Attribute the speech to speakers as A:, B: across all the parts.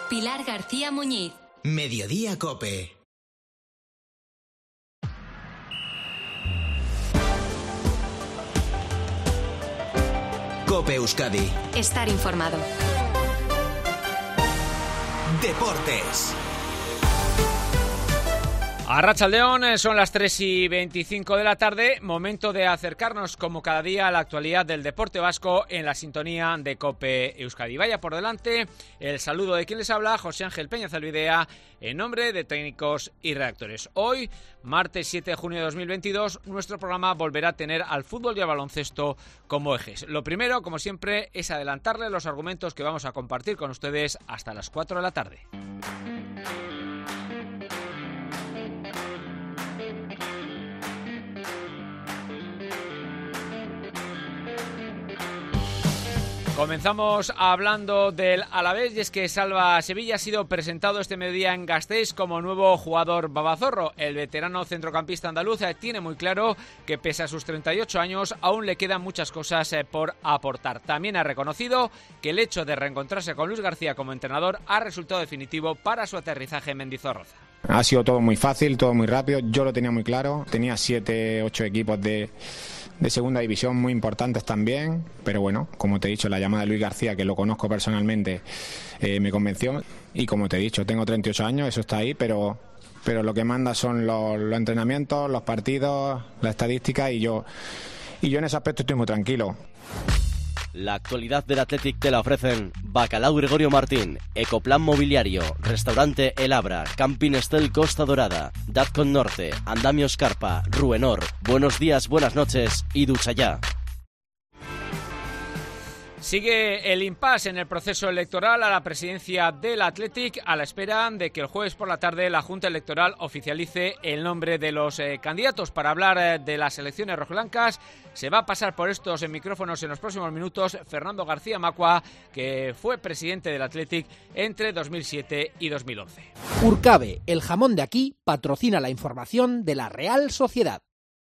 A: Pilar García Muñiz.
B: Mediodía COPE. COPE Euskadi.
A: Estar informado.
B: Deportes.
C: Arratsaldeon, son las 3:25 de la tarde, momento de acercarnos como cada día a la actualidad del deporte vasco en la sintonía de COPE Euskadi. Vaya por delante el saludo de quien les habla, José Ángel Peña Zalbidea, en nombre de técnicos y redactores. Hoy, martes 7 de junio de 2022, nuestro programa volverá a tener al fútbol y al baloncesto como ejes. Lo primero, como siempre, es adelantarle los argumentos que vamos a compartir con ustedes hasta las 4 de la tarde. Comenzamos hablando del Alavés, y es que Salva Sevilla ha sido presentado este mediodía en Gasteiz como nuevo jugador babazorro. El veterano centrocampista andaluz tiene muy claro que pese a sus 38 años aún le quedan muchas cosas por aportar. También ha reconocido que el hecho de reencontrarse con Luis García como entrenador ha resultado definitivo para su aterrizaje en Mendizorroza.
D: Ha sido todo muy fácil, todo muy rápido, yo lo tenía muy claro, tenía 7, 8 equipos de segunda división muy importantes también, pero bueno, como te he dicho, la llamada de Luis García, que lo conozco personalmente, me convenció, y como te he dicho, tengo 38 años, eso está ahí, pero lo que manda son los entrenamientos, los partidos, la estadística, y yo en ese aspecto estoy muy tranquilo.
E: La actualidad del Athletic te la ofrecen Bacalao Gregorio Martín, Ecoplan Mobiliario, Restaurante El Abra, Camping Estel Costa Dorada, Dazcon Norte, Andamios Carpa, Ruenor, Buenos días, buenas noches y ducha ya.
C: Sigue el impasse en el proceso electoral a la presidencia del Athletic, a la espera de que el jueves por la tarde la Junta Electoral oficialice el nombre de los candidatos. Para hablar de las elecciones rojiblancas se va a pasar por estos micrófonos en los próximos minutos Fernando García Macua, que fue presidente del Athletic entre 2007 y 2011.
F: Urcabe, el jamón de aquí, patrocina la información de la Real Sociedad.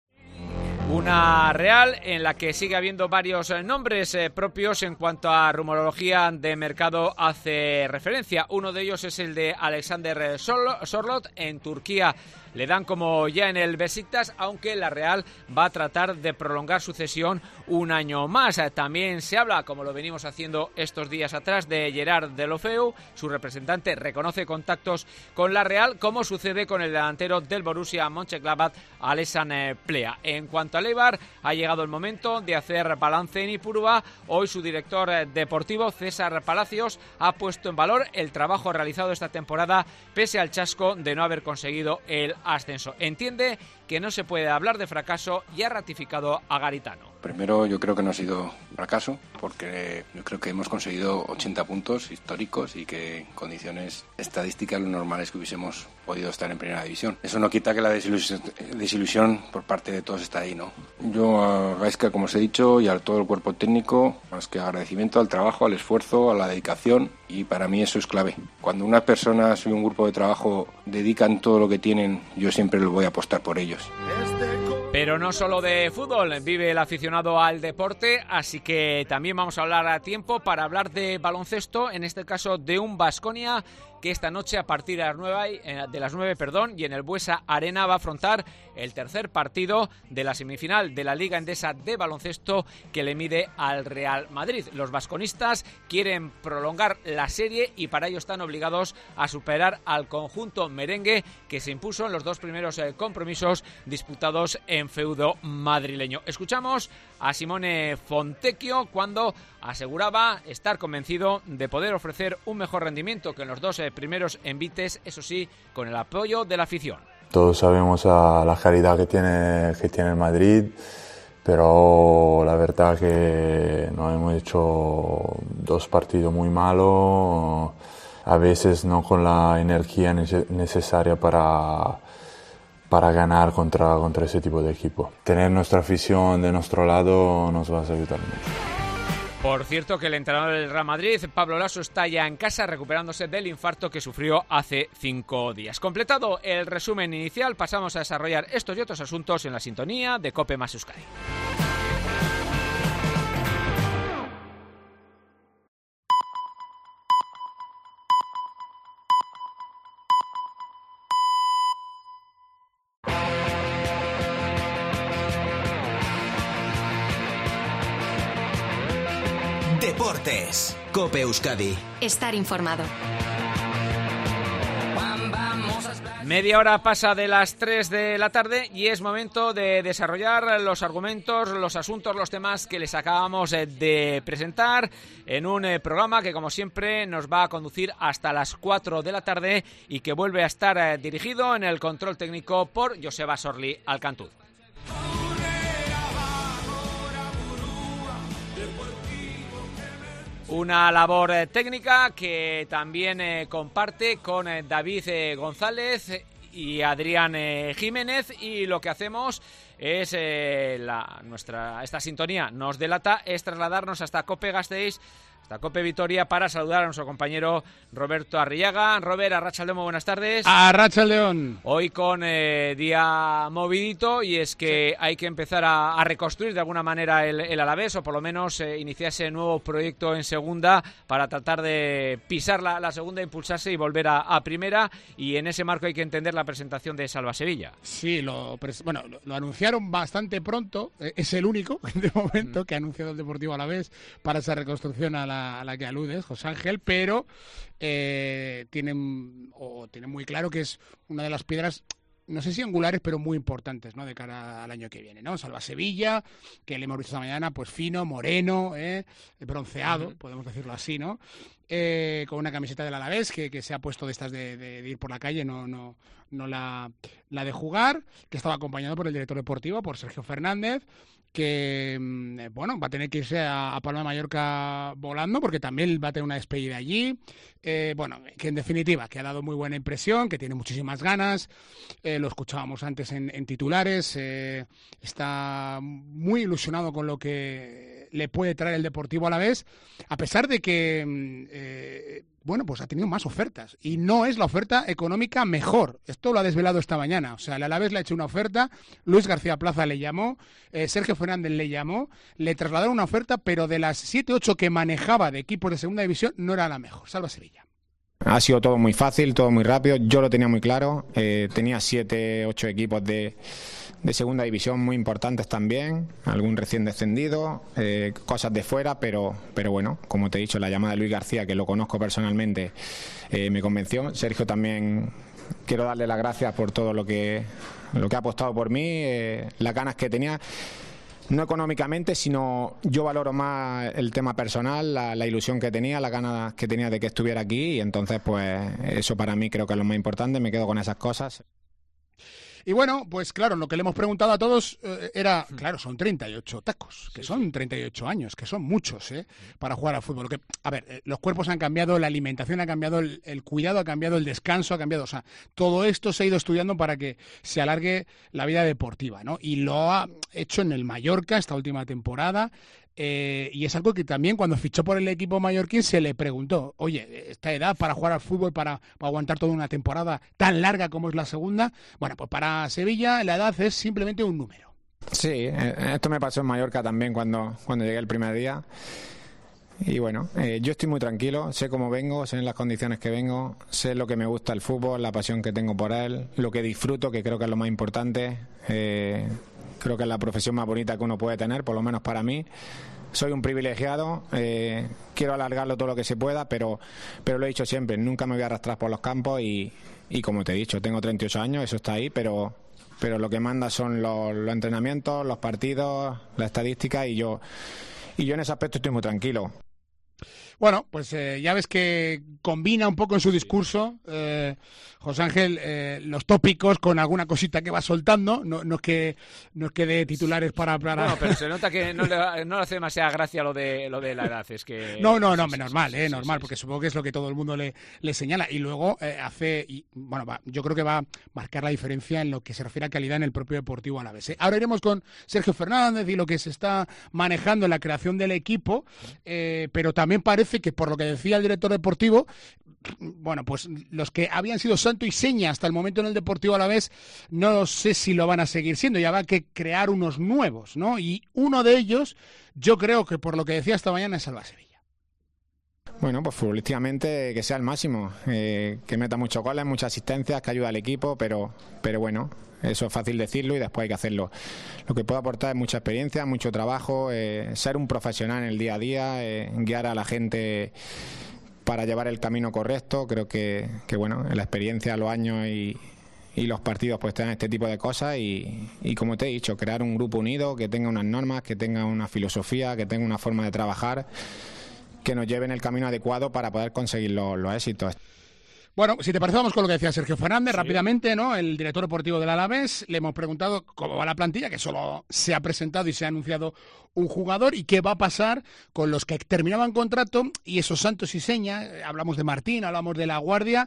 C: Una Real en la que sigue habiendo varios nombres propios en cuanto a rumorología de mercado hace referencia. Uno de ellos es el de Alexander Sorloth. En Turquía le dan como ya en el Besiktas, aunque la Real va a tratar de prolongar su cesión un año más. También se habla, como lo venimos haciendo estos días atrás, de Gerard Deulofeu. Su representante reconoce contactos con la Real, como sucede con el delantero del Borussia Mönchengladbach, Alessandro Plea. En cuanto a Eibar, ha llegado el momento de hacer balance en Ipurúa. Hoy su director deportivo, César Palacios, ha puesto en valor el trabajo realizado esta temporada pese al chasco de no haber conseguido el ascenso. Entiende que no se puede hablar de fracaso y ha ratificado a Garitano.
G: Primero, yo creo que no ha sido fracaso, porque yo creo que hemos conseguido 80 puntos históricos y que en condiciones estadísticas lo normal es que hubiésemos podido estar en primera división. Eso no quita que la desilusión por parte de todos está ahí, ¿no? Yo a Gaizka, como os he dicho, y a todo el cuerpo técnico, más que agradecimiento al trabajo, al esfuerzo, a la dedicación, y para mí eso es clave. Cuando unas personas y un grupo de trabajo dedican todo lo que tienen, yo siempre lo voy a apostar por ellos.
C: Pero no solo de fútbol vive el aficionado al deporte, así que también vamos a hablar a tiempo para hablar de baloncesto, en este caso de un Baskonia que esta noche a partir de las 9 y en el Buesa Arena va a afrontar el tercer partido de la semifinal de la Liga Endesa de baloncesto que le mide al Real Madrid. Los basconistas quieren prolongar la serie y para ello están obligados a superar al conjunto merengue, que se impuso en los dos primeros compromisos disputados en feudo madrileño. Escuchamos a Simone Fontecchio cuando aseguraba estar convencido de poder ofrecer un mejor rendimiento que en los dos primeros envites, eso sí, con el apoyo de la afición.
H: Todos sabemos a la calidad que tiene el Madrid, pero la verdad que nos hemos hecho dos partidos muy malos, a veces no con la energía necesaria para ganar contra ese tipo de equipo. Tener nuestra afición de nuestro lado nos va a ayudar mucho.
C: Por cierto, que el entrenador del Real Madrid, Pablo Laso, está ya en casa recuperándose del infarto que sufrió hace 5 días. Completado el resumen inicial, pasamos a desarrollar estos y otros asuntos en la sintonía de COPE más Euskadi.
B: Deportes. COPE Euskadi.
A: Estar informado.
C: Media hora pasa de las 3 de la tarde y es momento de desarrollar los argumentos, los asuntos, los temas que les acabamos de presentar en un programa que, como siempre, nos va a conducir hasta las 4 de la tarde y que vuelve a estar dirigido en el control técnico por Joseba Sorli Alcantuz. Una labor técnica que también comparte con David González y Adrián Jiménez, y lo que hacemos es esta sintonía nos delata, es trasladarnos hasta COPE Gasteiz, hasta COPE Vitoria, para saludar a nuestro compañero Roberto Arriaga. Robert, arratsaldeon, muy buenas tardes.
I: Arratsaldeon.
C: Hoy con día movidito, y es que hay que empezar a reconstruir de alguna manera el Alavés, o por lo menos iniciar ese nuevo proyecto en segunda para tratar de pisar la segunda, impulsarse y volver a primera, y en ese marco hay que entender la presentación de Salva Sevilla.
I: Sí, lo anunciaron bastante pronto, es el único de momento que ha anunciado el Deportivo Alavés para esa reconstrucción a la que aludes, José Ángel, pero tienen muy claro que es una de las piedras, no sé si angulares, pero muy importantes, ¿no?, de cara al año que viene, ¿no? Salva Sevilla, que le hemos visto esta mañana, pues fino, moreno, bronceado, podemos decirlo así, ¿no? Con una camiseta del Alavés que se ha puesto de estas de ir por la calle, no la de jugar, que estaba acompañado por el director deportivo, por Sergio Fernández, que va a tener que irse a Palma de Mallorca volando, porque también va a tener una despedida allí, que en definitiva, que ha dado muy buena impresión, que tiene muchísimas ganas, lo escuchábamos antes en titulares, está muy ilusionado con lo que le puede traer el Deportivo Alavés, a pesar de que pues ha tenido más ofertas, y no es la oferta económica mejor. Esto lo ha desvelado esta mañana. O sea, el Alavés le ha hecho una oferta, Luis García Plaza le llamó, Sergio Fernández le llamó, le trasladaron una oferta, pero de las 7-8 que manejaba de equipos de segunda división, no era la mejor. Salva Sevilla.
D: Ha sido todo muy fácil, todo muy rápido. Yo lo tenía muy claro. Tenía 7-8 equipos de segunda división muy importantes también, algún recién descendido, cosas de fuera, pero bueno, como te he dicho, la llamada de Luis García, que lo conozco personalmente, me convenció. Sergio también, quiero darle las gracias por todo lo que ha apostado por mí, las ganas que tenía. No económicamente, sino yo valoro más el tema personal, la ilusión que tenía, las ganas que tenía de que estuviera aquí, y entonces pues eso para mí creo que es lo más importante, me quedo con esas cosas.
I: Y bueno, pues claro, lo que le hemos preguntado a todos era, claro, son 38 tacos, que son 38 años, que son muchos, para jugar al fútbol. Los cuerpos han cambiado, la alimentación ha cambiado, el cuidado ha cambiado, el descanso ha cambiado. O sea, todo esto se ha ido estudiando para que se alargue la vida deportiva, ¿no? Y lo ha hecho en el Mallorca esta última temporada. Y es algo que también cuando fichó por el equipo mallorquín se le preguntó, oye, esta edad para jugar al fútbol, para aguantar toda una temporada tan larga como es la segunda. Bueno, pues para Sevilla la edad es simplemente un número.
D: Sí, esto me pasó en Mallorca también cuando llegué el primer día. Y bueno, yo estoy muy tranquilo, sé cómo vengo, sé en las condiciones que vengo, sé lo que me gusta el fútbol, la pasión que tengo por él, lo que disfruto, que creo que es lo más importante. Creo que es la profesión más bonita que uno puede tener, por lo menos para mí. Soy un privilegiado, quiero alargarlo todo lo que se pueda, pero lo he dicho siempre, nunca me voy a arrastrar por los campos y como te he dicho, tengo 38 años, eso está ahí, pero lo que manda son los entrenamientos, los partidos, la estadística, y yo en ese aspecto estoy muy tranquilo.
I: Bueno, pues ya ves que combina un poco en su discurso, José Ángel, los tópicos con alguna cosita que va soltando, no es que dé titulares para...
C: Bueno, pero se nota que no le hace demasiada gracia lo de la edad, es que...
I: No, normal, porque supongo que es lo que todo el mundo le señala, y luego yo creo que va a marcar la diferencia en lo que se refiere a calidad en el propio Deportivo Alavés. Ahora iremos con Sergio Fernández y lo que se está manejando en la creación del equipo, pero también parece que, por lo que decía el director deportivo, bueno, pues los que habían sido santo y seña hasta el momento en el Deportivo Alavés, no sé si lo van a seguir siendo, ya va a que crear unos nuevos, ¿no? Y uno de ellos, yo creo que por lo que decía esta mañana, es Salva Sevilla.
D: Bueno, pues futbolísticamente que sea el máximo, que meta muchos goles, muchas asistencias, que ayude al equipo, pero bueno, eso es fácil decirlo y después hay que hacerlo. Lo que puedo aportar es mucha experiencia, mucho trabajo, ser un profesional en el día a día, guiar a la gente para llevar el camino correcto. Creo que bueno, la experiencia, los años y los partidos pues te dan este tipo de cosas y como te he dicho, crear un grupo unido que tenga unas normas, que tenga una filosofía, que tenga una forma de trabajar que nos lleve en el camino adecuado para poder conseguir los éxitos.
I: Bueno, si te parece, vamos con lo que decía Sergio Fernández, rápidamente, ¿no? El director deportivo del Alavés, le hemos preguntado cómo va la plantilla, que solo se ha presentado y se ha anunciado un jugador, y qué va a pasar con los que terminaban contrato y esos santos y señas. Hablamos de Martín, hablamos de La Guardia,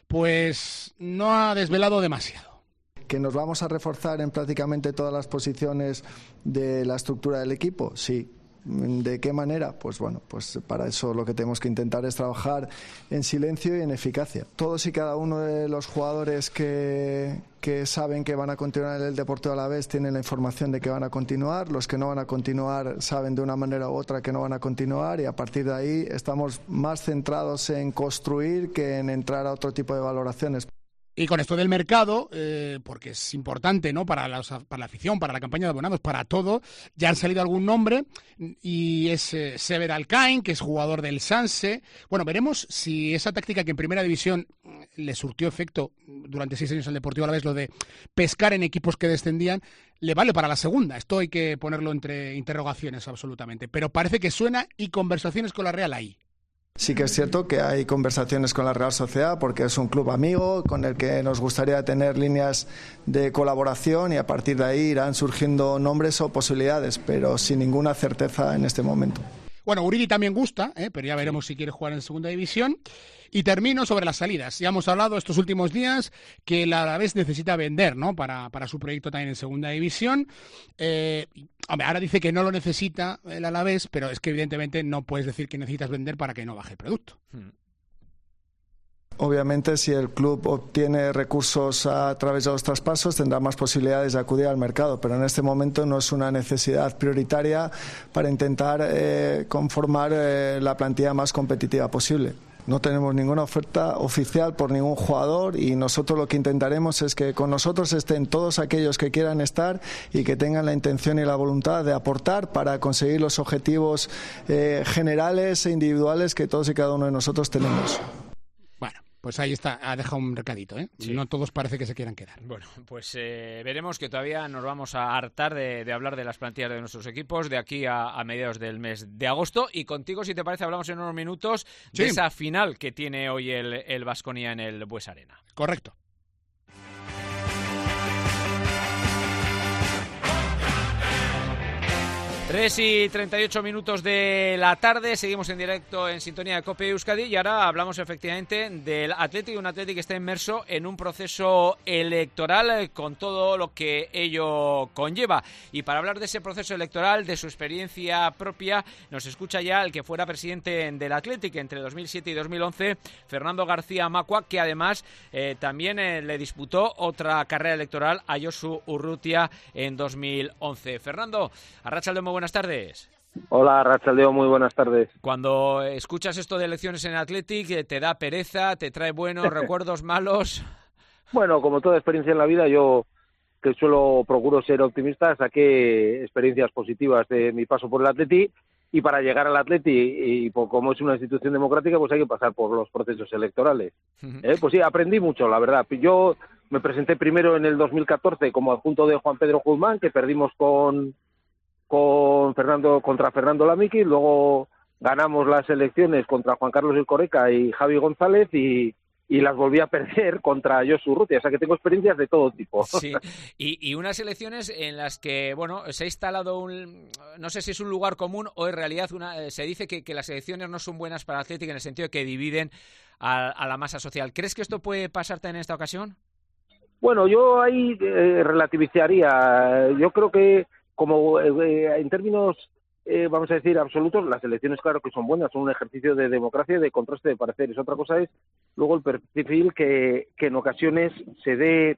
I: pues no ha desvelado demasiado.
J: ¿Que nos vamos a reforzar en prácticamente todas las posiciones de la estructura del equipo? Sí. ¿De qué manera? Pues bueno, pues para eso lo que tenemos que intentar es trabajar en silencio y en eficacia. Todos y cada uno de los jugadores que saben que van a continuar en el Deportivo Alavés tienen la información de que van a continuar. Los que no van a continuar saben de una manera u otra que no van a continuar, y a partir de ahí estamos más centrados en construir que en entrar a otro tipo de valoraciones.
I: Y con esto del mercado, porque es importante, ¿no? Para la afición, para la campaña de abonados, para todo, ya han salido algún nombre, y es Sever Alcain, que es jugador del Sanse. Bueno, veremos si esa táctica que en Primera División le surtió efecto durante 6 años al Deportivo Alavés, lo de pescar en equipos que descendían, le vale para la segunda. Esto hay que ponerlo entre interrogaciones absolutamente. Pero parece que suena, y conversaciones con la Real ahí.
J: Sí que es cierto que hay conversaciones con la Real Sociedad porque es un club amigo con el que nos gustaría tener líneas de colaboración, y a partir de ahí irán surgiendo nombres o posibilidades, pero sin ninguna certeza en este momento.
I: Bueno, Uridi también gusta, pero ya veremos si quiere jugar en Segunda División. Y termino sobre las salidas. Ya hemos hablado estos últimos días que el Alavés necesita vender, ¿no? Para su proyecto también en Segunda División. Hombre, ahora dice que no lo necesita el Alavés, pero es que evidentemente no puedes decir que necesitas vender para que no baje el producto.
J: Obviamente, si el club obtiene recursos a través de los traspasos, tendrá más posibilidades de acudir al mercado, pero en este momento no es una necesidad prioritaria para intentar conformar la plantilla más competitiva posible. No tenemos ninguna oferta oficial por ningún jugador, y nosotros lo que intentaremos es que con nosotros estén todos aquellos que quieran estar y que tengan la intención y la voluntad de aportar para conseguir los objetivos generales e individuales que todos y cada uno de nosotros tenemos.
I: Bueno, pues ahí está, ha dejado un recadito, ¿eh? Sí. No todos parece que se quieran quedar.
C: Bueno, pues veremos, que todavía nos vamos a hartar de hablar de las plantillas de nuestros equipos de aquí a mediados del mes de agosto. Y contigo, si te parece, hablamos en unos minutos de esa final que tiene hoy el Baskonia en el Bues Arena.
I: Correcto.
C: 3:38 de la tarde, seguimos en directo en sintonía de COPE Euskadi, y ahora hablamos efectivamente del Athletic, un Athletic que está inmerso en un proceso electoral con todo lo que ello conlleva. Y para hablar de ese proceso electoral, de su experiencia propia, nos escucha ya el que fuera presidente del Athletic entre 2007 y 2011, Fernando García Macua, que además también le disputó otra carrera electoral a Josu Urrutia en 2011. Fernando, arratsaldeon, buenas tardes.
K: Hola, arratsaldeon, muy buenas tardes.
C: Cuando escuchas esto de elecciones en Athletic, ¿te da pereza, te trae buenos recuerdos, malos?
K: Bueno, como toda experiencia en la vida, yo que procuro ser optimista, saqué experiencias positivas de mi paso por el Athletic, y para llegar al Athletic, y como es una institución democrática, pues hay que pasar por los procesos electorales. Pues sí, aprendí mucho, la verdad. Yo me presenté primero en el 2014 como adjunto de Juan Pedro Guzmán, que perdimos contra Fernando Lamiki, luego ganamos las elecciones contra Juan Carlos Ilcoreca y Javi González, y las volví a perder contra Josu Urrutia, o sea que tengo experiencias de todo tipo.
C: Sí, y unas elecciones en las que, bueno, se ha instalado no sé si es un lugar común o en realidad se dice que las elecciones no son buenas para el Athletic en el sentido de que dividen a la masa social. ¿Crees que esto puede pasarte en esta ocasión?
K: Bueno, yo ahí relativizaría. Yo creo que como en términos, vamos a decir, absolutos, las elecciones claro que son buenas, son un ejercicio de democracia y de contraste de pareceres. Otra cosa es luego el perfil que en ocasiones se dé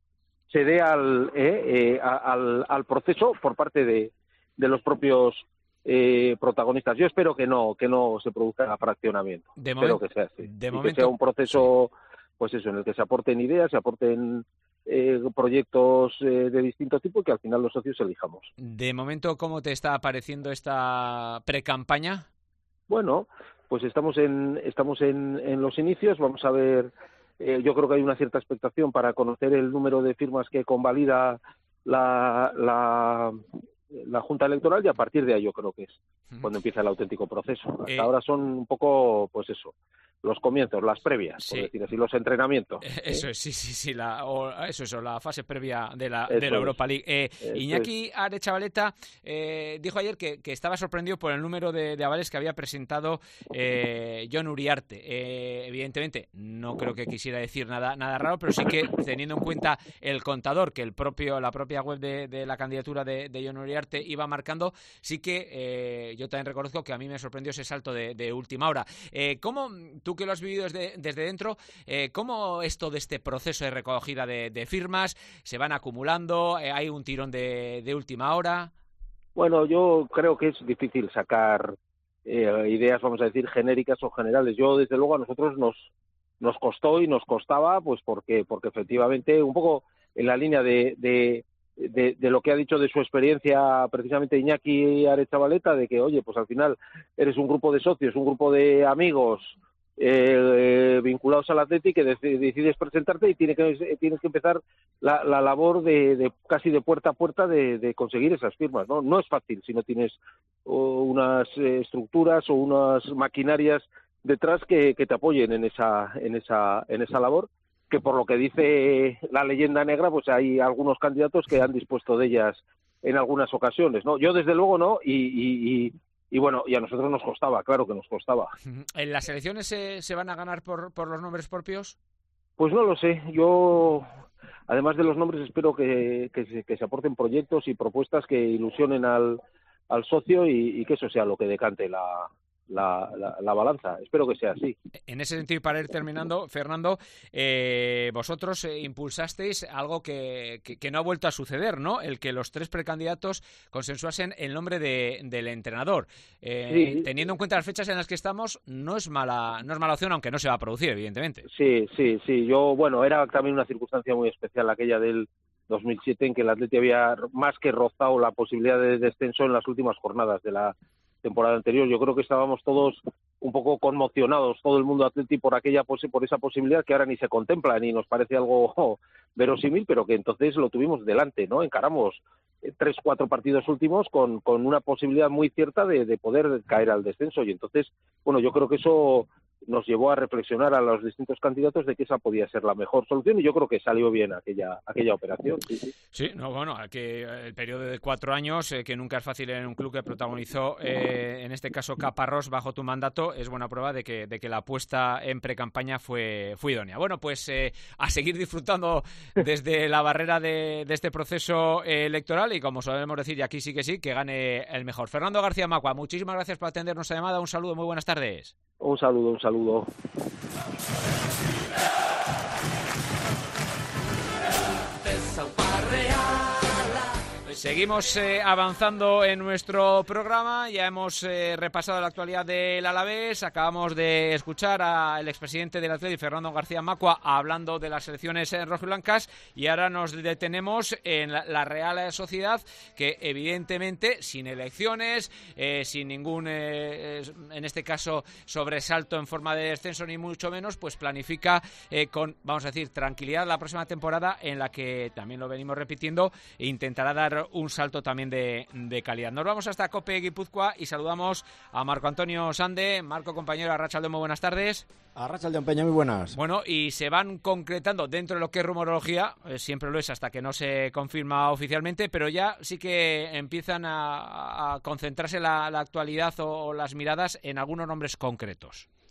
K: al proceso por parte de los propios protagonistas. Yo espero que no se produzca fraccionamiento. Espero que sea así. Que sea un proceso, pues eso, en el que se aporten ideas, se aporten proyectos de distinto tipo y que al final los socios elijamos.
C: De momento, ¿cómo te está pareciendo esta precampaña?
K: Bueno, pues estamos en los inicios. Vamos a ver, yo creo que hay una cierta expectación para conocer el número de firmas que convalida la Junta Electoral, y a partir de ahí yo creo que es cuando empieza el auténtico proceso. Hasta ahora son un poco, pues eso, los comienzos, las previas, por decir así, los entrenamientos.
C: Eso es, sí, la fase previa de la Europa League. Iñaki Aretxabaleta dijo ayer que estaba sorprendido por el número de avales que había presentado Jon Uriarte. Evidentemente, no creo que quisiera decir nada raro, pero sí que teniendo en cuenta el contador que la propia web de la candidatura de Jon Uriarte iba marcando, sí que yo también reconozco que a mí me sorprendió ese salto de última hora. ¿Cómo, tú que lo has vivido desde dentro, cómo esto de este proceso de recogida de firmas, se van acumulando, hay un tirón de última hora?
K: Bueno, yo creo que es difícil sacar ideas, vamos a decir, genéricas o generales. Yo, desde luego, a nosotros nos costó y nos costaba, pues porque efectivamente, un poco en la línea de lo que ha dicho de su experiencia precisamente Iñaki Aretxabaleta, de que, oye, pues al final eres un grupo de socios, un grupo de amigos vinculados al Athletic, que decides presentarte y tienes que empezar la labor de casi de puerta a puerta de conseguir esas firmas, ¿no? No es fácil si no tienes unas estructuras o unas maquinarias detrás que te apoyen en esa labor, que por lo que dice la leyenda negra, pues hay algunos candidatos que han dispuesto de ellas en algunas ocasiones, ¿no? Yo desde luego no, y bueno, y a nosotros nos costaba, claro que nos costaba.
C: ¿En las elecciones se van a ganar por los nombres propios?
K: Pues no lo sé. Yo, además de los nombres, espero que se aporten proyectos y propuestas que ilusionen al socio y que eso sea lo que decante la balanza. Espero que sea así.
C: En ese sentido, y para ir terminando, Fernando, vosotros impulsasteis algo que no ha vuelto a suceder, ¿no? El que los tres precandidatos consensuasen el nombre del entrenador.
K: Sí.
C: Teniendo en cuenta las fechas en las que estamos, no es mala opción, aunque no se va a producir, evidentemente.
K: Sí. Yo, bueno, era también una circunstancia muy especial aquella del 2007, en que el Atleti había más que rozado la posibilidad de descenso en las últimas jornadas de la temporada anterior. Yo creo que estábamos todos un poco conmocionados, todo el mundo Atleti, por esa posibilidad que ahora ni se contempla ni nos parece algo verosímil, pero que entonces lo tuvimos delante, ¿no? Encaramos 3-4 partidos últimos con una posibilidad muy cierta de poder caer al descenso, y entonces, bueno, yo creo que eso nos llevó a reflexionar a los distintos candidatos de que esa podía ser la mejor solución, y yo creo que salió bien aquella operación.
C: Sí, no, bueno, que el periodo de 4 años, que nunca es fácil en un club que protagonizó, en este caso Caparrós, bajo tu mandato, es buena prueba de que la apuesta en precampaña fue idónea. Bueno, pues a seguir disfrutando desde la barrera de este proceso electoral, y como solemos decir, y aquí sí que gane el mejor. Fernando García Macua, muchísimas gracias por atendernos a llamada, un saludo, muy buenas tardes.
K: Un saludo.
C: Seguimos avanzando en nuestro programa. Ya hemos repasado la actualidad del Alavés. Acabamos de escuchar al expresidente del Athletic, Fernando García Macua, hablando de las elecciones rojiblancas, y ahora nos detenemos en la Real Sociedad, que evidentemente sin elecciones, sin ningún, en este caso, sobresalto en forma de descenso ni mucho menos, pues planifica con, vamos a decir, tranquilidad la próxima temporada, en la que también lo venimos repitiendo, e intentará dar un salto también de calidad. Nos vamos hasta Cope Guipúzcoa y saludamos a Marco Antonio Sande. Marco, compañero, Arratsaldeon, muy buenas tardes.
L: Arratsaldeon, Peña, muy buenas.
C: Bueno, y se van concretando dentro de lo que es rumorología, siempre lo es hasta que no se confirma oficialmente, pero ya sí que empiezan a concentrarse la actualidad o las miradas en algunos nombres concretos.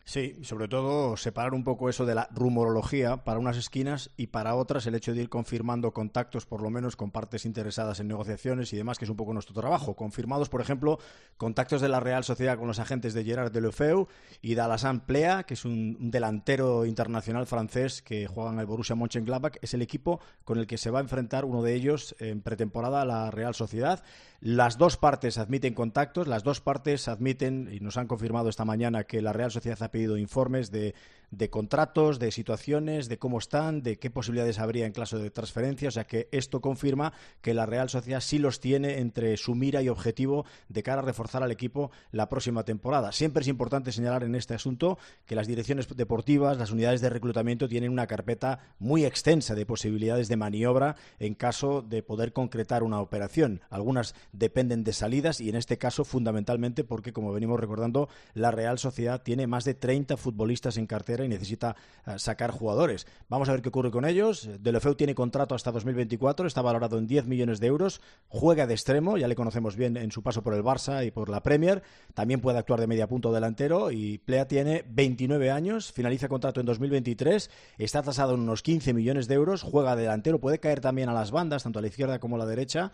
L: Sí, sobre todo separar un poco eso de la rumorología para unas esquinas y para otras el hecho de ir confirmando contactos, por lo menos con partes interesadas en negociaciones y demás, que es un poco nuestro trabajo. Confirmados, por ejemplo, contactos de la Real Sociedad con los agentes de Gerard Deulofeu y de Alassane Plea, que es un delantero internacional francés que juega en el Borussia Mönchengladbach. Es el equipo con el que se va a enfrentar uno de ellos en pretemporada a la Real Sociedad. Las dos partes admiten contactos, las dos partes admiten, y nos han confirmado esta mañana, que la Real Sociedad ha pedido informes de contratos, de situaciones, de cómo están, de qué posibilidades habría en caso de transferencia. O sea que esto confirma que la Real Sociedad sí los tiene entre su mira y objetivo de cara a reforzar al equipo la próxima temporada. Siempre es importante señalar en este asunto que las direcciones deportivas, las unidades de reclutamiento tienen una carpeta muy extensa de posibilidades de maniobra en caso de poder concretar una operación. Algunas dependen de salidas y en este caso fundamentalmente porque, como venimos recordando, la Real Sociedad tiene más de 30 futbolistas en cartera y necesita sacar jugadores. Vamos a ver qué ocurre con ellos. Deulofeu tiene contrato hasta 2024, está valorado en 10 millones de euros, juega de extremo, ya le conocemos bien en su paso por el Barça y por la Premier, también puede actuar de media punta o delantero, y Plea tiene 29 años, finaliza contrato en 2023, está tasado en unos 15 millones de euros, juega de delantero, puede caer también a las bandas, tanto a la izquierda como a la derecha,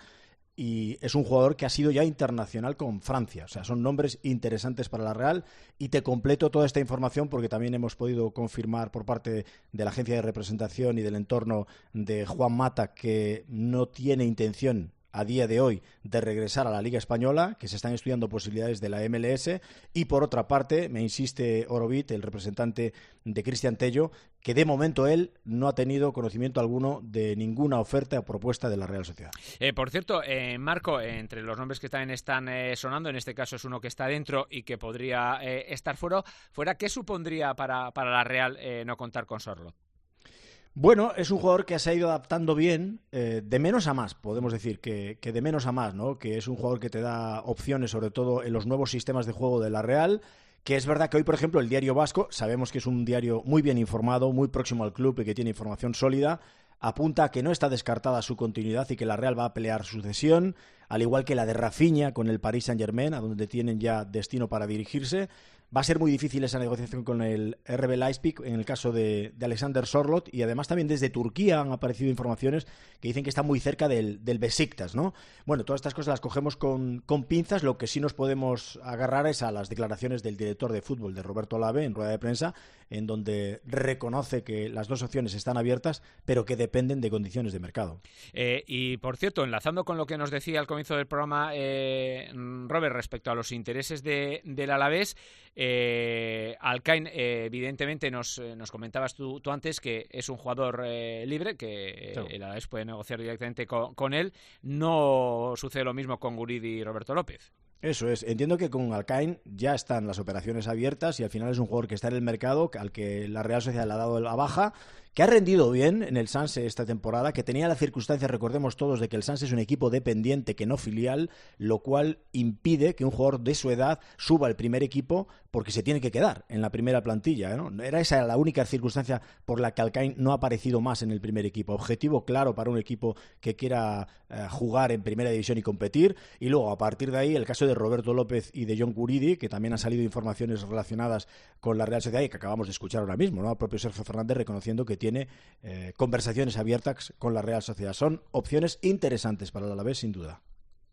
L: y es un jugador que ha sido ya internacional con Francia. O sea, son nombres interesantes para la Real. Y te completo toda esta información porque también hemos podido confirmar por parte de la agencia de representación y del entorno de Juan Mata que no tiene intención a día de hoy de regresar a la Liga Española, que se están estudiando posibilidades de la MLS, y por otra parte me insiste Orovit, el representante de Cristian Tello, que de momento él no ha tenido conocimiento alguno de ninguna oferta o propuesta de la Real Sociedad.
C: Por cierto, Marco, entre los nombres que están sonando, en este caso es uno que está dentro y que podría estar fuera, ¿qué supondría para la Real no contar con Sorloth?
L: Bueno, es un jugador que se ha ido adaptando bien, de menos a más, podemos decir, que de menos a más, ¿no? Que es un jugador que te da opciones, sobre todo en los nuevos sistemas de juego de la Real, que es verdad que hoy, por ejemplo, el Diario Vasco, sabemos que es un diario muy bien informado, muy próximo al club y que tiene información sólida, apunta a que no está descartada su continuidad y que la Real va a pelear su cesión, al igual que la de Rafinha con el Paris Saint-Germain, a donde tienen ya destino para dirigirse. Va a ser muy difícil esa negociación con el RB Leipzig en el caso de Alexander Sorloth, y además también desde Turquía han aparecido informaciones que dicen que está muy cerca del Besiktas, ¿no? Bueno, todas estas cosas las cogemos con pinzas. Lo que sí nos podemos agarrar es a las declaraciones del director de fútbol, de Roberto Lave, en rueda de prensa, en donde reconoce que las dos opciones están abiertas, pero que dependen de condiciones de mercado.
C: Y, por cierto, enlazando con lo que nos decía al comienzo del programa Robert respecto a los intereses del Alavés, Alcain, evidentemente nos comentabas tú antes que es un jugador libre, que claro, el Alavés puede negociar directamente con él. No sucede lo mismo con Guridi y Roberto López.
L: Eso es, entiendo que con Alcain ya están las operaciones abiertas y al final es un jugador que está en el mercado, al que la Real Sociedad le ha dado la baja, que ha rendido bien en el Sanse esta temporada, que tenía la circunstancia, recordemos todos, de que el Sanse es un equipo dependiente que no filial, lo cual impide que un jugador de su edad suba al primer equipo porque se tiene que quedar en la primera plantilla, ¿no? Era esa la única circunstancia por la que Alcain no ha aparecido más en el primer equipo. Objetivo claro para un equipo que quiera jugar en primera división y competir. Y luego, a partir de ahí, el caso de Roberto López y de John Guridi, que también han salido informaciones relacionadas con la Real Sociedad y que acabamos de escuchar ahora mismo, ¿no? El propio Sergio Fernández reconociendo que tiene conversaciones abiertas con la Real Sociedad. Son opciones interesantes para el Alavés, sin duda.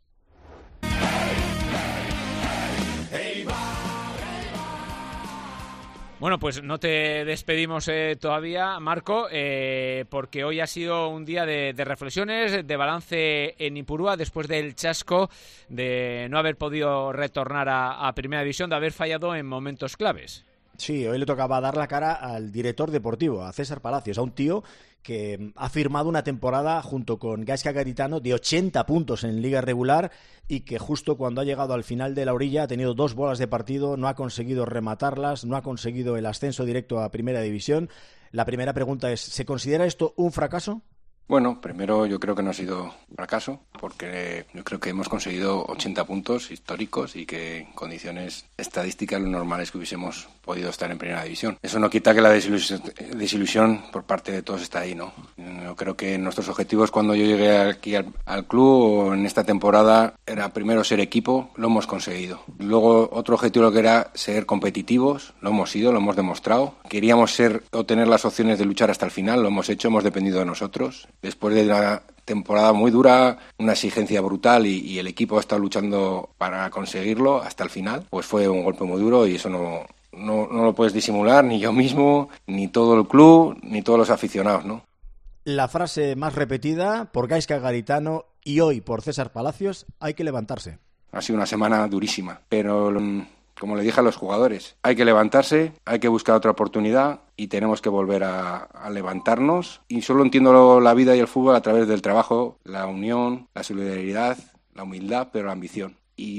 C: Bueno, pues no te despedimos todavía, Marco, porque hoy ha sido un día de reflexiones, de balance en Ipurúa, después del chasco de no haber podido retornar a Primera División, de haber fallado en momentos claves.
L: Sí, hoy le tocaba dar la cara al director deportivo, a César Palacios, a un tío que ha firmado una temporada junto con Gaizka Garitano de 80 puntos en liga regular y que justo cuando ha llegado al final de la orilla ha tenido 2 bolas de partido, no ha conseguido rematarlas, no ha conseguido el ascenso directo a Primera División. La primera pregunta es, ¿se considera esto un fracaso?
G: Bueno, primero yo creo que no ha sido fracaso, porque yo creo que hemos conseguido 80 puntos históricos y que en condiciones estadísticas lo normal es que hubiésemos podido estar en Primera División. Eso no quita que la desilusión por parte de todos está ahí, ¿no? Yo creo que nuestros objetivos cuando yo llegué aquí al club en esta temporada era primero ser equipo, lo hemos conseguido. Luego otro objetivo que era ser competitivos, lo hemos sido, lo hemos demostrado. Queríamos ser o tener las opciones de luchar hasta el final, lo hemos hecho, hemos dependido de nosotros. Después de una temporada muy dura, una exigencia brutal y el equipo ha estado luchando para conseguirlo hasta el final, pues fue un golpe muy duro y eso no lo puedes disimular, ni yo mismo, ni todo el club, ni todos los aficionados, ¿no?
L: La frase más repetida por Gaizka Garitano y hoy por César Palacios: hay que levantarse.
G: Ha sido una semana durísima, pero como le dije a los jugadores, hay que levantarse, hay que buscar otra oportunidad y tenemos que volver a levantarnos. Y solo entiendo la vida y el fútbol a través del trabajo, la unión, la solidaridad, la humildad, pero la ambición.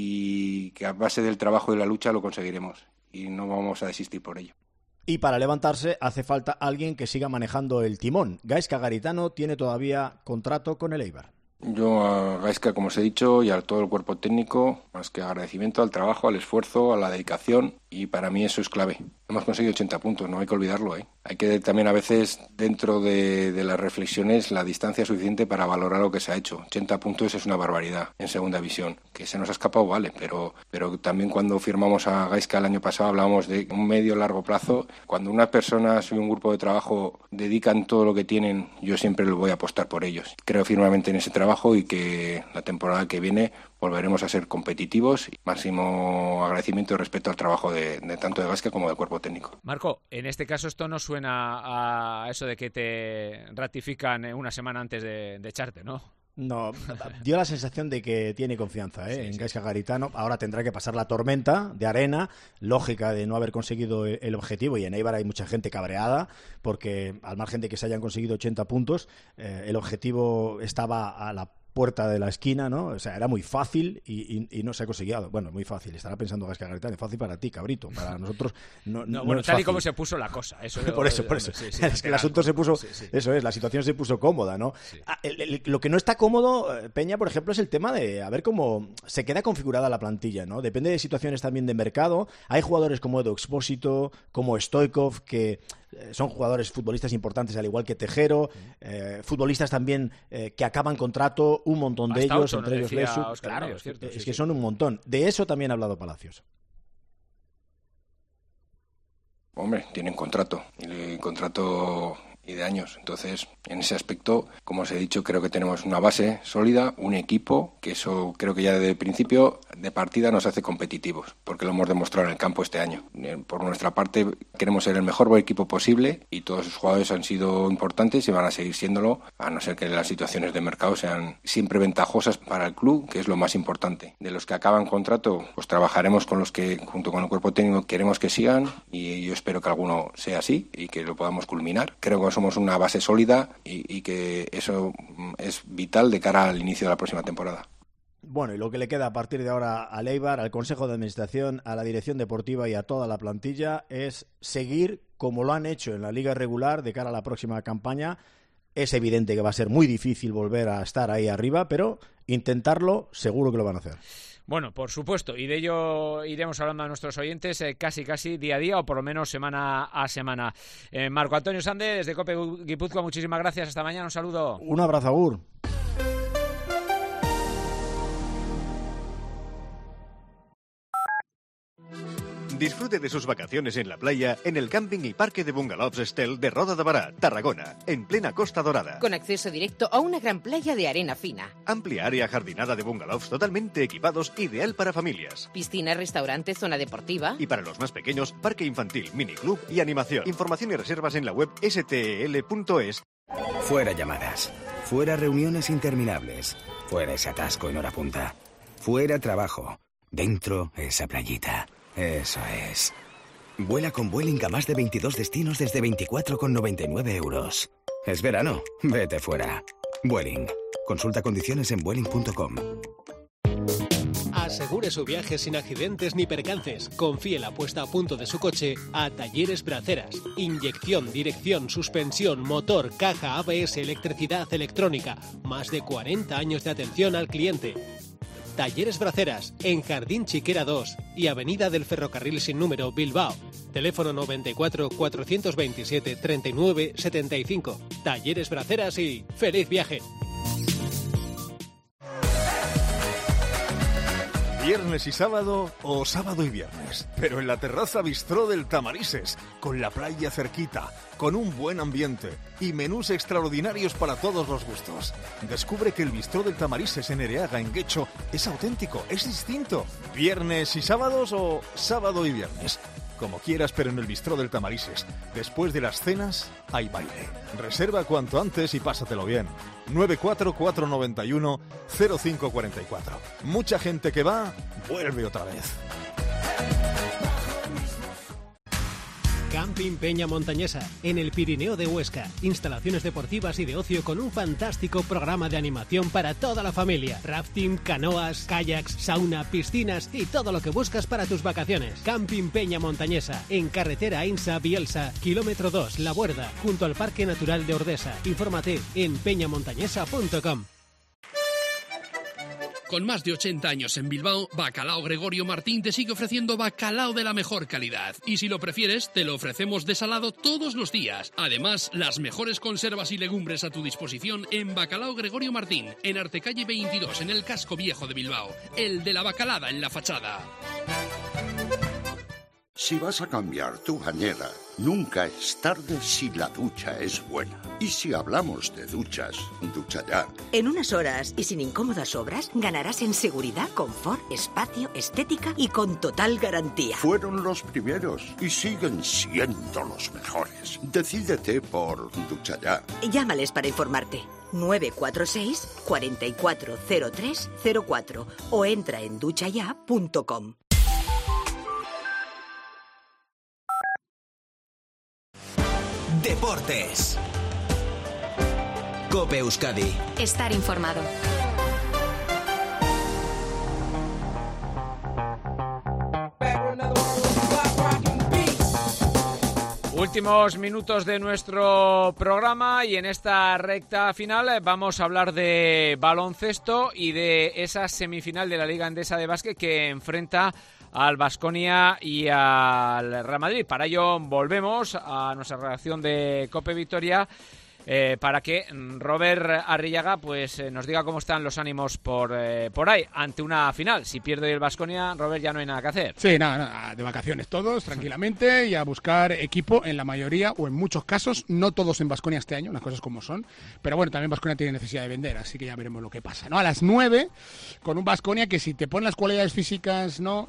G: Y que a base del trabajo y la lucha lo conseguiremos y no vamos a desistir por ello.
L: Y para levantarse hace falta alguien que siga manejando el timón. Gaizka Garitano tiene todavía contrato con el Eibar.
G: Yo a Gaizka, como os he dicho, y a todo el cuerpo técnico, más que agradecimiento al trabajo, al esfuerzo, a la dedicación, y para mí eso es clave. Hemos conseguido 80 puntos, no hay que olvidarlo, ¿eh? Hay que también a veces, dentro de las reflexiones, la distancia suficiente para valorar lo que se ha hecho. 80 puntos es una barbaridad en segunda división. Que se nos ha escapado, vale, pero también cuando firmamos a Gaizka el año pasado hablábamos de un medio largo plazo. Cuando unas personas y un grupo de trabajo dedican todo lo que tienen, yo siempre lo voy a apostar por ellos. Creo firmemente en ese trabajo y que la temporada que viene volveremos a ser competitivos. Máximo agradecimiento y respeto al trabajo de tanto de Gaizka como del cuerpo técnico.
C: Marco, en este caso esto no suena a eso de que te ratifican una semana antes de echarte, ¿no?
L: No, dio la sensación de que tiene confianza en Gaizka Garitano. Ahora tendrá que pasar la tormenta de arena, lógica de no haber conseguido el objetivo, y en Eibar hay mucha gente cabreada porque al margen de que se hayan conseguido 80 puntos, el objetivo estaba a la puerta de la esquina, ¿no? O sea, era muy fácil y no se ha conseguido. Bueno, muy fácil. Estará pensando Gaizka Garitano, es fácil para ti, cabrito. Para nosotros no
C: bueno,
L: es
C: tal
L: fácil.
C: y como se puso la cosa. Eso
L: por eso.
C: Sí,
L: es que el asunto se puso... Sí. Eso es, la situación se puso cómoda, ¿no? Sí. Lo que no está cómodo, Peña, por ejemplo, es el tema de a ver cómo se queda configurada la plantilla, ¿no? Depende de situaciones también de mercado. Hay jugadores como Edo Expósito, como Stoichkov, que son jugadores futbolistas importantes, al igual que Tejero, futbolistas también que acaban contrato, un montón de ellos, entre ellos Lesu. Claro, es que son un montón. De eso también ha hablado Palacios.
G: Hombre, tienen contrato, y de años. Entonces, en ese aspecto, como os he dicho, creo que tenemos una base sólida, un equipo, que eso creo que ya desde el principio de partida nos hace competitivos, porque lo hemos demostrado en el campo este año. Por nuestra parte, queremos ser el mejor equipo posible y todos los jugadores han sido importantes y van a seguir siéndolo, a no ser que las situaciones de mercado sean siempre ventajosas para el club, que es lo más importante. De los que acaban contrato, pues trabajaremos con los que, junto con el cuerpo técnico, queremos que sigan, y yo espero que alguno sea así y que lo podamos culminar. Creo que somos una base sólida y que eso es vital de cara al inicio de la próxima temporada.
L: Bueno, y lo que le queda a partir de ahora al Eibar, al Consejo de Administración, a la Dirección Deportiva y a toda la plantilla es seguir como lo han hecho en la Liga Regular de cara a la próxima campaña. Es evidente que va a ser muy difícil volver a estar ahí arriba, pero intentarlo seguro que lo van a hacer.
C: Bueno, por supuesto, y de ello iremos hablando a nuestros oyentes casi día a día, o por lo menos semana a semana. Marco Antonio Sande, desde COPE Guipúzcoa, muchísimas gracias, hasta mañana, un saludo.
L: Un abrazo, agur.
M: Disfrute de sus vacaciones en la playa en el camping y parque de bungalows Estel de Roda de Bará, Tarragona, en plena Costa Dorada.
N: Con acceso directo a una gran playa de arena fina.
M: Amplia área jardinada de bungalows totalmente equipados, ideal para familias.
N: Piscina, restaurante, zona deportiva.
M: Y para los más pequeños, parque infantil, miniclub y animación. Información y reservas en la web stel.es.
O: Fuera llamadas. Fuera reuniones interminables. Fuera ese atasco en hora punta. Fuera trabajo. Dentro esa playita. Eso es. Vuela con Vueling a más de 22 destinos desde 24,99 €. Es verano. Vete fuera. Vueling. Consulta condiciones en vueling.com.
P: Asegure su viaje sin accidentes ni percances. Confíe la puesta a punto de su coche a Talleres Braceras. Inyección, dirección, suspensión, motor, caja, ABS, electricidad, electrónica. Más de 40 años de atención al cliente. Talleres Braceras, en Jardín Chiquera 2 y Avenida del Ferrocarril sin número, Bilbao. Teléfono 94 427 39 75. Talleres Braceras y ¡feliz viaje!
Q: Viernes y sábado o sábado y viernes, pero en la terraza Bistró del Tamarises, con la playa cerquita, con un buen ambiente y menús extraordinarios para todos los gustos. Descubre que el Bistró del Tamarises en Ereaga, en Guecho, es auténtico, es distinto. Viernes y sábados o sábado y viernes. Como quieras, pero en el Bistró del Tamarises. Después de las cenas, hay baile. Reserva cuanto antes y pásatelo bien. 94491-0544. Mucha gente que va, vuelve otra vez.
P: Camping Peña Montañesa, en el Pirineo de Huesca. Instalaciones deportivas y de ocio con un fantástico programa de animación para toda la familia. Rafting, canoas, kayaks, sauna, piscinas y todo lo que buscas para tus vacaciones. Camping Peña Montañesa, en carretera Ainsa-Bielsa, kilómetro 2, La Buerda, junto al Parque Natural de Ordesa. Infórmate en peñamontañesa.com.
R: Con más de 80 años en Bilbao, Bacalao Gregorio Martín te sigue ofreciendo bacalao de la mejor calidad. Y si lo prefieres, te lo ofrecemos desalado todos los días. Además, las mejores conservas y legumbres a tu disposición en Bacalao Gregorio Martín, en Artecalle 22, en el casco viejo de Bilbao. El de la bacalada en la fachada.
S: Si vas a cambiar tu bañera, nunca es tarde si la ducha es buena. Y si hablamos de duchas, Ducha Ya.
T: En unas horas y sin incómodas obras, ganarás en seguridad, confort, espacio, estética y con total garantía.
S: Fueron los primeros y siguen siendo los mejores. Decídete por Ducha Ya.
T: Llámales para informarte. 946 440304 o entra en duchaya.com.
B: Deportes. COPE Euskadi.
A: Estar informado.
C: Últimos minutos de nuestro programa y en esta recta final vamos a hablar de baloncesto y de esa semifinal de la Liga Endesa de Básquet que enfrenta al Baskonia y al Real Madrid. Para ello volvemos a nuestra redacción de COPE Vitoria para que Robert Arrillaga pues nos diga cómo están los ánimos por ahí ante una final. Si pierde el Baskonia, Robert, ya no hay nada que hacer.
I: Sí, nada, de vacaciones todos, tranquilamente, y a buscar equipo en la mayoría o en muchos casos, no todos en Baskonia este año, las cosas como son, pero bueno, también Baskonia tiene necesidad de vender, así que ya veremos lo que pasa, ¿no? A las 9, con un Baskonia que si te ponen las cualidades físicas, ¿no?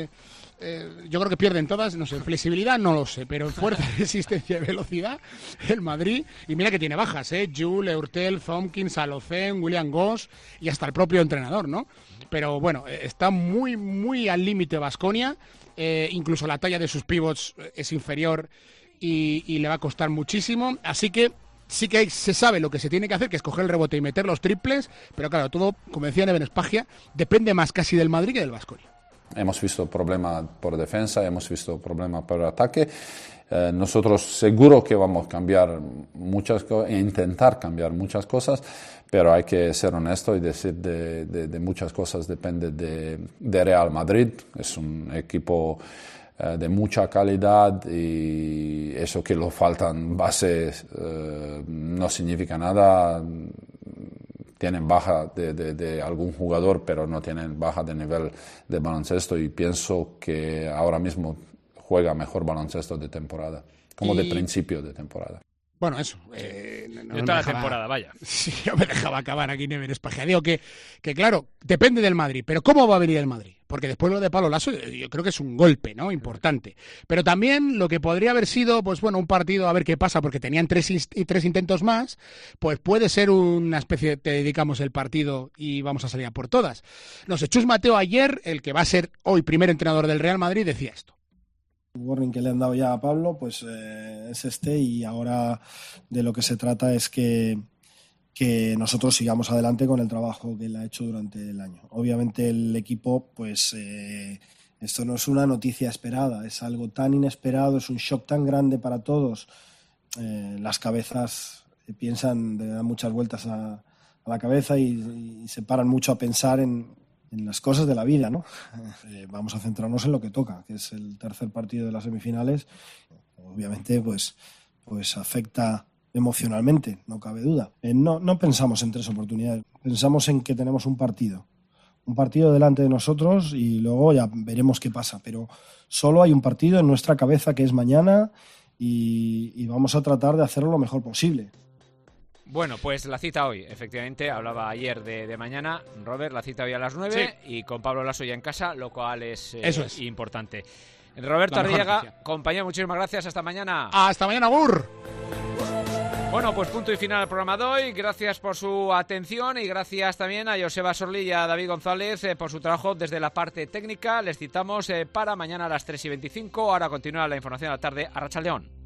I: Yo creo que pierden todas, no sé, flexibilidad no lo sé, pero fuerza, resistencia y velocidad, el Madrid, y mira que tiene bajas, Jules, Eurtel, Thompkins, Alocen, William Goss y hasta el propio entrenador, ¿no? Pero bueno, está muy, muy al límite Baskonia, incluso la talla de sus pivots es inferior y le va a costar muchísimo, así que sí que se sabe lo que se tiene que hacer, que es coger el rebote y meter los triples, pero claro, todo, como decía Neven Espagia, depende más casi del Madrid que del Baskonia.
U: Hemos visto problemas por defensa, hemos visto problemas por ataque. Nosotros seguro que vamos a cambiar muchas cosas, intentar cambiar muchas cosas, pero hay que ser honesto y decir de muchas cosas depende de Real Madrid. Es un equipo de mucha calidad y eso que lo faltan bases no significa nada. Tienen baja de algún jugador, pero no tienen baja de nivel de baloncesto y pienso que ahora mismo juega mejor baloncesto de temporada, como de principio de temporada.
I: Bueno, eso.
C: De toda la temporada, vaya.
I: Sí, yo me dejaba acabar aquí Neven Espagia. Digo que claro, depende del Madrid, pero ¿cómo va a venir el Madrid? Porque después lo de Pablo Lasso yo creo que es un golpe, ¿no? Importante. Pero también lo que podría haber sido, pues bueno, un partido a ver qué pasa, porque tenían tres intentos más, pues puede ser una especie de te dedicamos el partido y vamos a salir a por todas. No sé, Chus Mateo ayer, el que va a ser hoy primer entrenador del Real Madrid, decía esto.
V: El warning que le han dado ya a Pablo pues es este, y ahora de lo que se trata es que nosotros sigamos adelante con el trabajo que él ha hecho durante el año. Obviamente el equipo, pues esto no es una noticia esperada, es algo tan inesperado, es un shock tan grande para todos. Las cabezas piensan, le dan muchas vueltas a la cabeza y se paran mucho a pensar en las cosas de la vida, ¿no? Vamos a centrarnos en lo que toca, que es el tercer partido de las semifinales. Obviamente, pues afecta emocionalmente, no cabe duda. No pensamos en 3 oportunidades, pensamos en que tenemos un partido delante de nosotros y luego ya veremos qué pasa, pero solo hay un partido en nuestra cabeza que es mañana y vamos a tratar de hacerlo lo mejor posible.
C: Bueno, pues la cita hoy, efectivamente, hablaba ayer de mañana, Robert, la cita hoy a las 9 y con Pablo Laso ya en casa, lo cual es importante. Roberto Arriaga, compañero, muchísimas gracias, hasta mañana.
I: Hasta mañana, Gur.
C: Bueno, pues punto y final al programa de hoy. Gracias por su atención y gracias también a Joseba Sorli y a David González por su trabajo desde la parte técnica. Les citamos para mañana a las 3:25. Ahora continúa la información a la tarde. Arratsaldeón.